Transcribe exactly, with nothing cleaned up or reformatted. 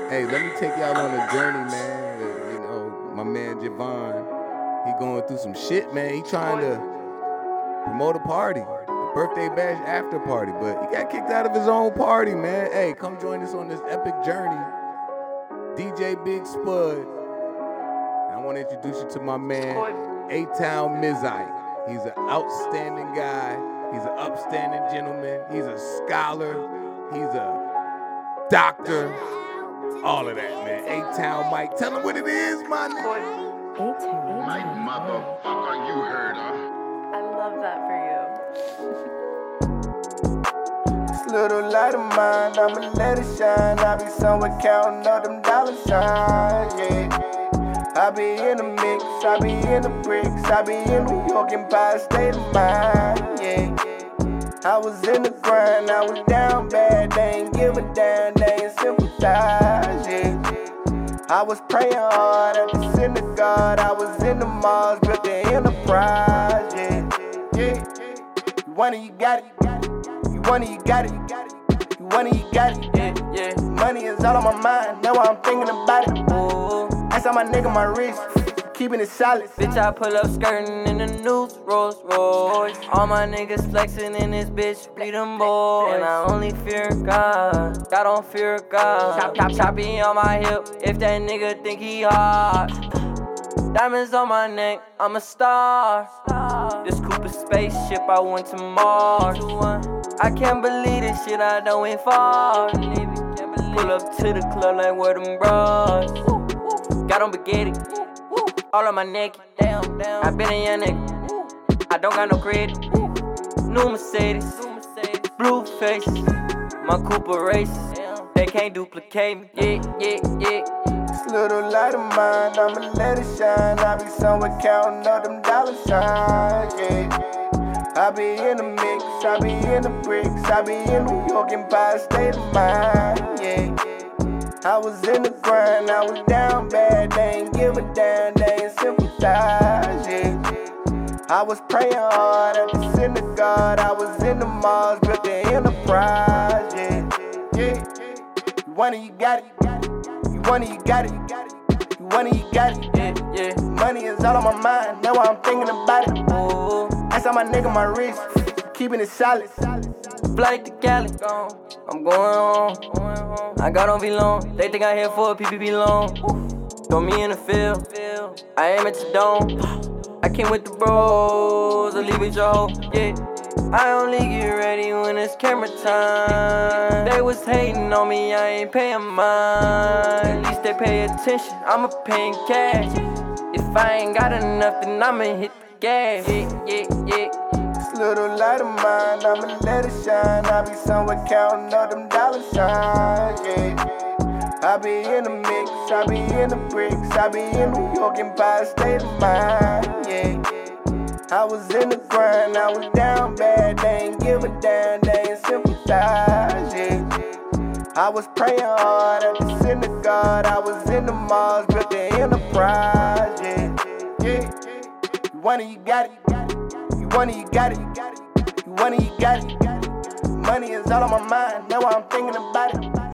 Hey, let me take y'all on a journey, man. Uh, You know, my man Javon, he going through some shit, man. He trying to promote a party, a birthday bash after party, but he got kicked out of his own party, man. Hey, come join us on this epic journey. D J Big Spud. And I want to introduce you to my man, A-Town Mizite. He's an outstanding guy. He's an upstanding gentleman. He's a scholar. He's a doctor. All of that, man. A-Town Mike. Tell him what it is, my nigga. A-Town. Like motherfucker, you heard her. I love that for you. This little light of mine, I'ma let it shine. I be somewhere counting all them dollar signs, yeah. I be in the mix, I be in the bricks, I be in New York and by a state of mind, yeah. I was in the grind, I was down bad, they ain't give a damn, they ain't sympathize, yeah. I was praying hard at the synagogue, I was in the malls, built the enterprise, yeah. Yeah, you want it, you got it. You want it, you got it. You want it, you got it. Yeah, yeah. Money is all on my mind, that's why I'm thinking about it. Ooh. That's how my nigga my wrist, keeping it solid. Bitch, I pull up skirting in the new Rolls Royce. All my niggas flexing in this bitch, be them boys. And I only fear God, God don't fear God. Chop, chop, choppy on my hip, if that nigga think he hard. Diamonds on my neck, I'm a star. This Cooper spaceship, I went to Mars. I can't believe this shit, I done went far. Pull up to the club like where them bras. Got on spaghetti, all on my neck. I been a young nigga, I don't got no credit. New Mercedes, blue face, my Cooper races. They can't duplicate me, yeah, yeah, yeah. This little light of mine, I'ma let it shine. I be somewhere counting all them dollar signs, yeah. I be in the mix, I be in the bricks, I be in New York and by a state of mind, yeah. I was in the grind, I was down bad, they ain't give a damn, they ain't sympathize, yeah. I was praying hard at the synagogue, I was in the malls, built the enterprise, yeah. Yeah, you want it, you got it. You want it, you got it. You want it, you got it. Yeah, yeah. Money is all on my mind, that's why I'm thinking about it. Ooh. That's how my nigga my wrist, keeping it solid. Flight to Cali, I'm going home. I got on V-Long, they think I here for a P P P loan. Throw me in the field, I aim at your dome. I came with the bros, I leave with your hoe, yeah. I only get ready when it's camera time. They was hating on me, I ain't paying mine. At least they pay attention, I'ma pay in cash. If I ain't got enough, then I'ma hit the gas, yeah, yeah, yeah. This little light of mine, I'ma let it shine. I be somewhere counting all them dollar signs, yeah. I be in the mix, I be in the bricks, I be in New York and by a state of mind, yeah. I was in the grind, I was down bad, they ain't give a damn, they ain't sympathize, yeah. I was praying hard at the synagogue, I was in the malls, built the enterprise, yeah. Yeah, you want it, you got it. You want it, you got it. You want it, you got it. Money is all on my mind, that's why I'm thinking about it.